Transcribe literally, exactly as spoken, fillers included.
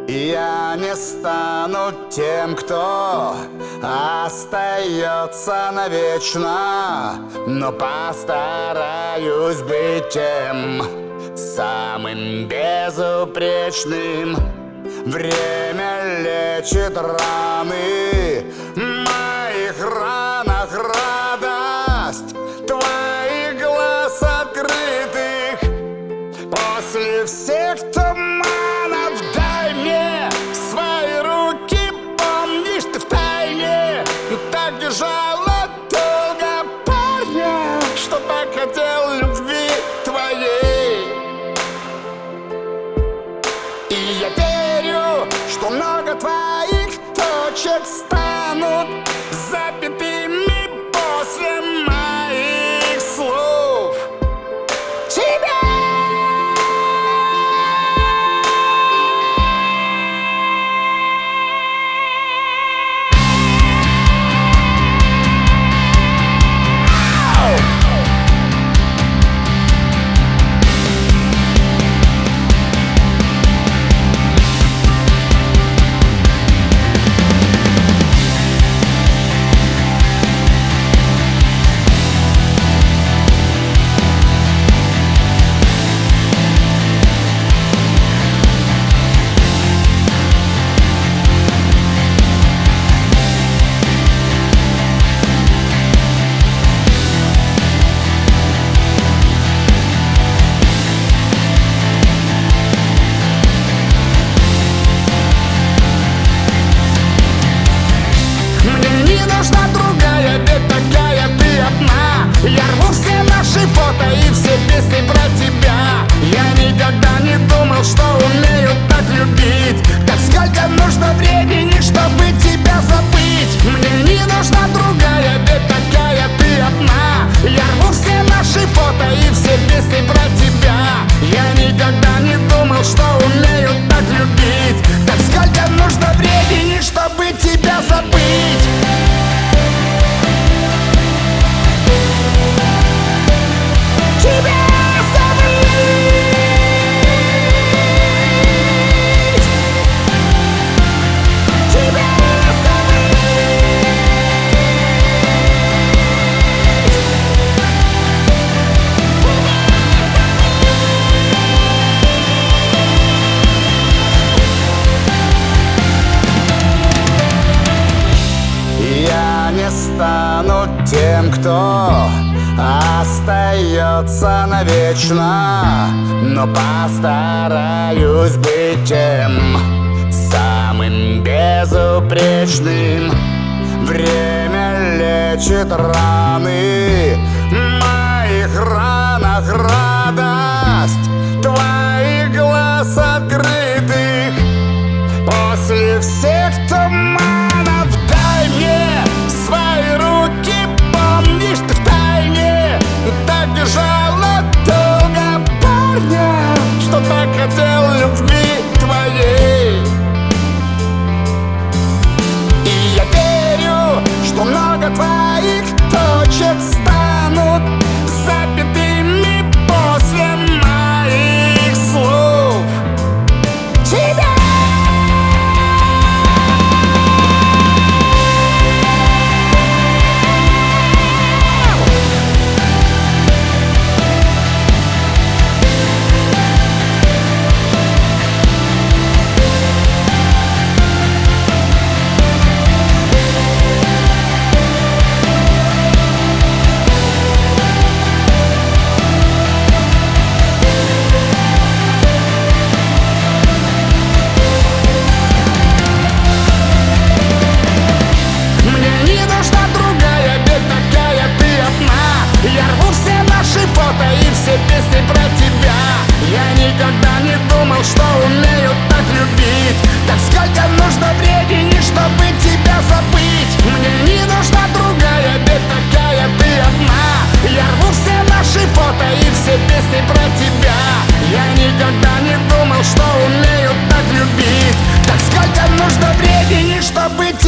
Я не стану тем, кто остается навечно, но постараюсь быть тем самым безупречным. Время лечит раны, в моих ранах радость твоих глаз открытых. После всех туманов дай мне свои руки, помнишь, ты втайне так держала долго парня, что так хотел любви твоей. И я верю, что много твоих точек станут запятыми после моих слов. Тебя нужна другая, ведь такая ты одна. Я рву все наши фото и все песни про тебя. Я никогда не думал, что умею так любить. Так сколько нужно времени, чтобы тебя забыть. Мне не нужна другая, ведь такая ты одна. Я рву все наши фото и все песни про тебя. Я никогда не думал, что умею так любить. Так сколько нужно времени, чтобы тебя забыть. Я не стану тем, кто остается навечно, но постараюсь быть тем самым безупречным. Время лечит раны, в моих ранах радость твоих глаз открытых. После всех туманов дай мне свои руки, помнишь, ты втайне так держала долго парня, что так хотел любви твоей. И я верю, что много твоих точек станут запятыми после моих слов. Тебя и все песни про тебя. Я никогда не думал, что умею так любить. Так сколько нужно времени, чтобы тебя забыть. Мне не нужна другая, ведь такая ты одна. Я рву все наши фото и все песни про тебя. Я никогда не думал, что умею так любить. Так сколько нужно времени, чтобы тебя